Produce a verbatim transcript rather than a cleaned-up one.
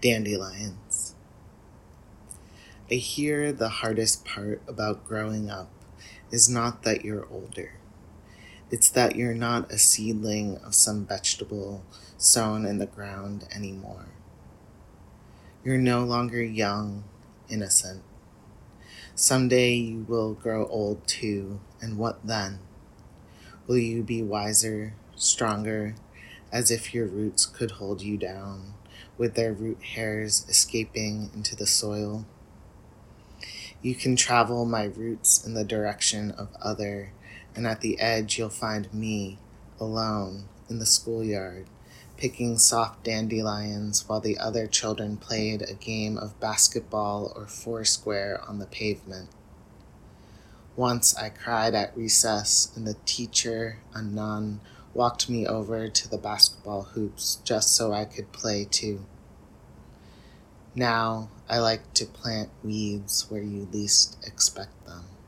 Dandelions. I hear the hardest part about growing up is not that you're older. It's that you're not a seedling of some vegetable sown in the ground anymore. You're no longer young, innocent. Someday you will grow old too, and what then? Will you be wiser, stronger, as if your roots could hold you down, with their root hairs escaping into the soil? You can travel my roots in the direction of other, and at the edge you'll find me, alone, in the schoolyard, picking soft dandelions while the other children played a game of basketball or foursquare on the pavement. Once I cried at recess, and the teacher, a nun, walked me over to the basketball hoops just so I could play too. Now I like to plant weeds where you least expect them.